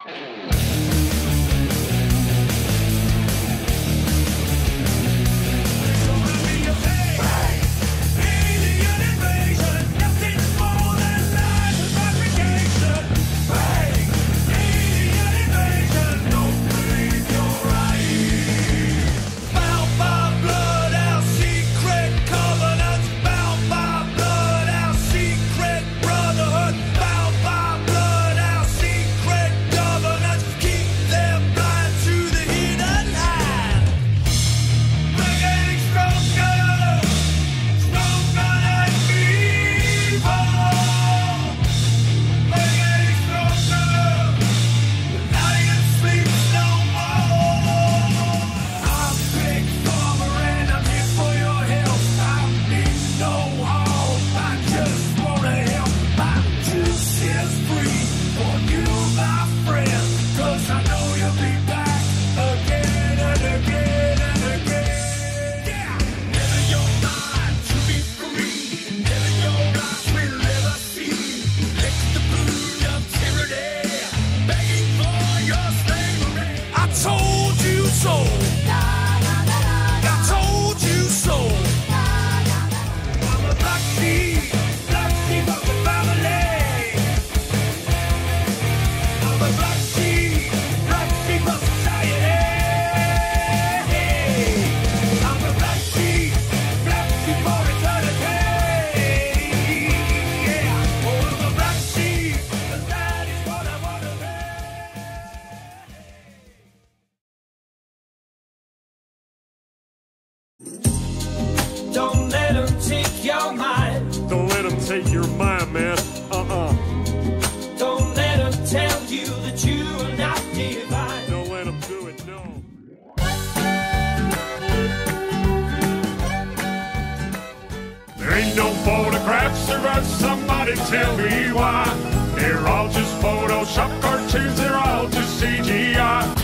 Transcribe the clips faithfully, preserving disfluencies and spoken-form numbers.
Don't let them take your mind. Don't let them take your mind, man. Uh-uh. Don't let them tell you that you are not divine. Don't let them do it, no. There ain't no photographs or somebody tell me why. They're all just Photoshop cartoons, they're all just C G I.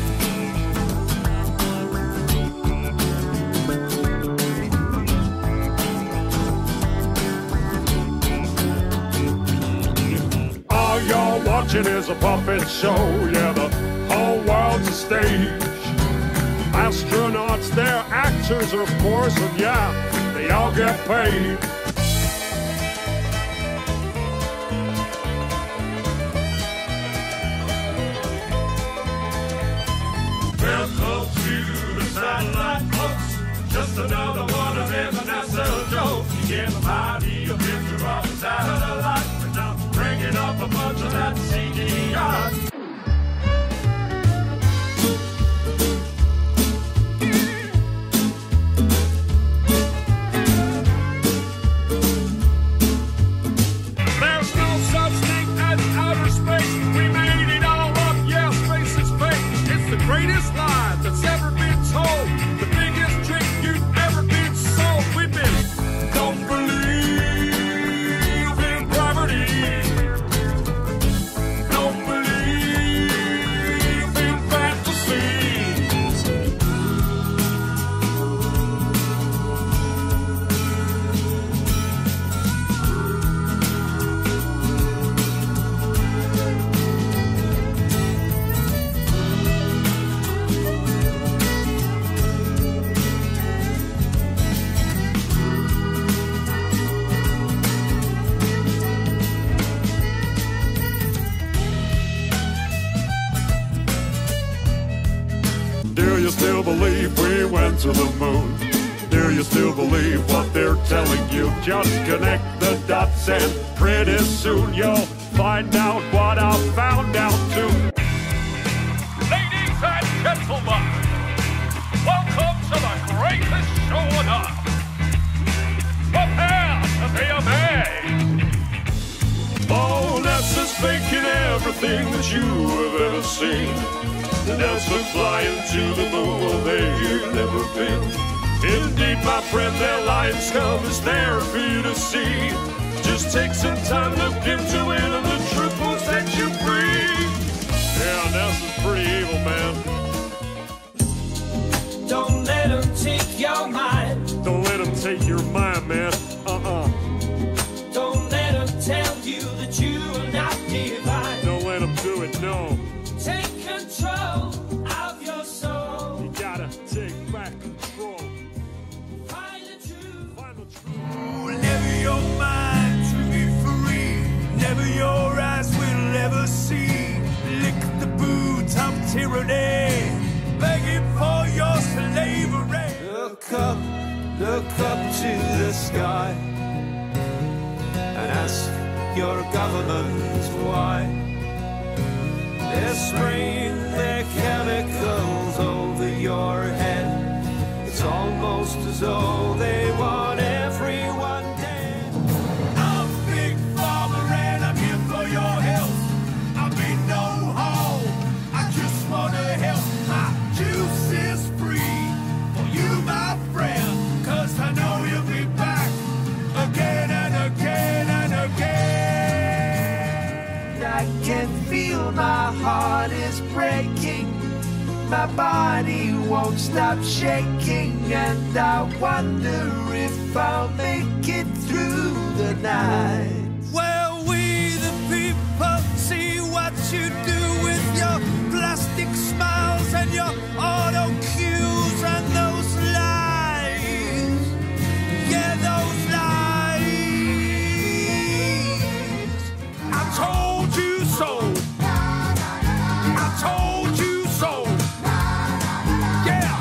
All y'all watching is a puppet show, yeah, the whole world's a stage. Astronauts, they're actors, of course, and yeah, they all get paid. Welcome to the satellite folks, just another one of them NASA jokes. You get by me a picture of the satellite, but I'm bringing up a bunch of that C G I. Greatest lie that's ever been told, the biggest trick you've ever been sold. We've been don't believe in gravity, don't believe in fantasy. Do you still believe we went to the moon? Do you still believe what they're telling you? Just connect the dots and pretty soon you'll find out what I found out too. Ladies and gentlemen, welcome to the greatest show on earth. Prepare to be amazed. Oh, NASA's faking everything that you have ever seen. NASA flying to the moon where they've never been. Indeed, my friend, their lying scum is there for you to see. Just take some time, look into it, and the truth will set you free. Yeah, NASA's pretty evil, man. Don't let them take your mind. Don't let them take your mind, man. Uh-uh. Don't let them tell you that you are not divine. Don't let them do it, no. look up to the sky and ask your government why they're spraying their chemicals over your head. It's almost as though they want everyone dead. I'm Big Pharma and I'm here for your help. I mean no harm, I just want to help. My juice is free for you, my friend, 'cause I know you'll be back again and again and again. I can feel my heart is breaking, my body won't stop shaking, and I wonder if I'll make it through the night. Well, we the people see what you do with your plastic smiles and your auto cues and those lies. Yeah, those lies. I told you so. I told you so. Yeah.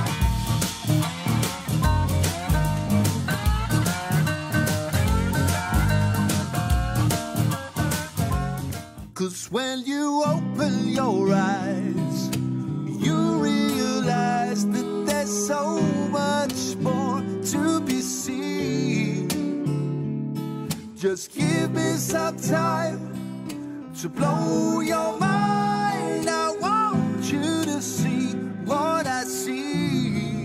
'Cause when you open your eyes, you realize that there's so much more to be seen. Just give me some time to blow your mind. I want you to see what I see.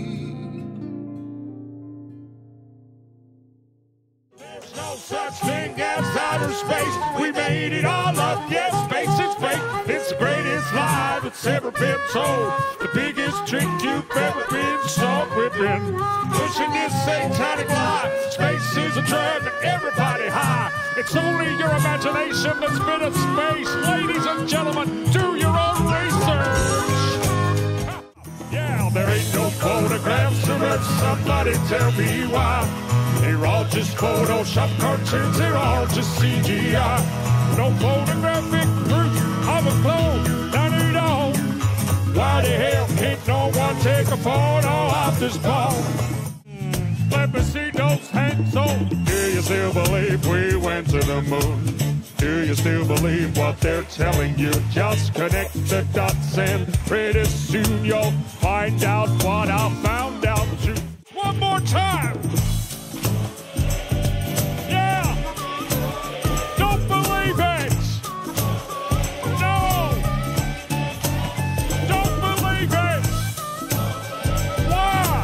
There's no such thing as outer space. We made it all up. Yes, space is fake. It's the greatest lie that's ever been told. The biggest trick you've ever been sold. We've been pushing this satanic lie. Space is a drug and everybody high. It's only your imagination that's been in space. Ladies and gentlemen, do your own research. Yeah, there ain't no photographs of Earth. Somebody tell me why. They're all just Photoshop cartoons. They're all just C G I. No photographic proof of a globe. None at all. Why the hell can't no one take a photo of this ball? Let me see those hands on. Do you still believe we went to the moon? Do you still believe what they're telling you? Just connect the dots and pretty soon you'll find out what I found out too. One more time. Yeah. Don't believe it. No. Don't believe it. Why?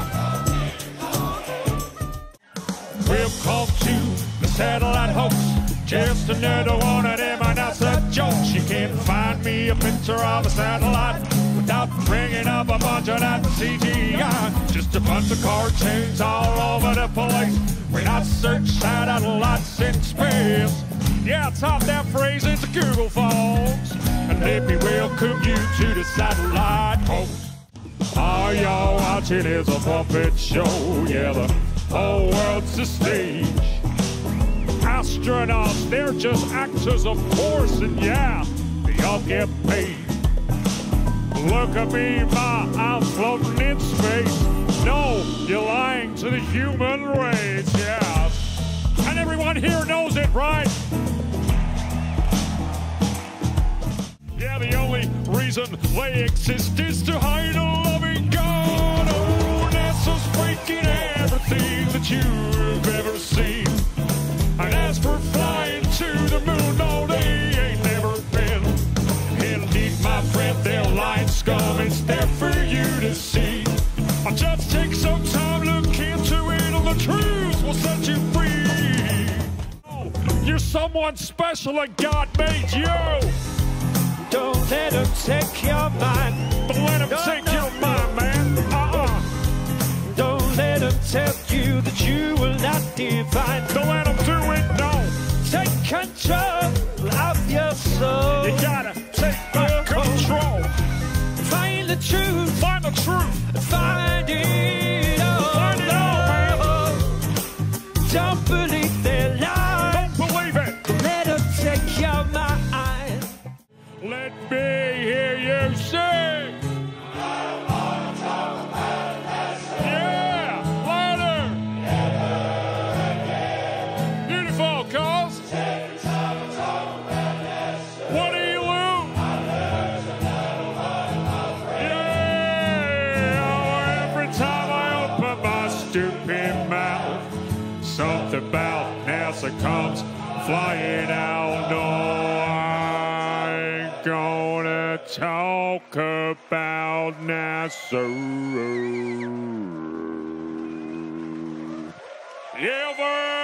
We've called you the satellite hoax. Just another one of them NASA jokes. You can't find me a picture of a satellite without bringing up a bunch of that C G I. Just a bunch of cartoons all over the place. We're not search satellites in space. Yeah, top that phrase into Google, folks. And let me welcome you to the satellite hoax. All y'all watching is a puppet show. Yeah, the whole world's a stage. Astronauts, they're just actors, of course, and yeah, they all get paid. Look at me, ma, I'm floating in space. No, you're lying to the human race, yeah. And everyone here knows it, right? Yeah, the only reason they exist is to hide a loving God. Oh, NASA's breaking everything that you've ever seen. And as for flying to the moon, no, they ain't never been. Indeed, my friend, they're lying scum. It's there for you to see. I'll just take some time, look into it, and the truth will set you free. Oh, you're someone special and God made you. Don't let them take your mind. Don't let them No, take no, your mind, man. Uh-uh. Don't let them tell you that you will not divine. Don't let them do it, no. Take control of your soul. You gotta take back control. Find the truth. Find the truth. Find it all. Find it all, man. Don't believe their lies. Don't believe it. Let them take your mind. Let me hear you sing. Yeah, louder. NASA comes flying out. No, I ain't gonna talk about NASA. Ever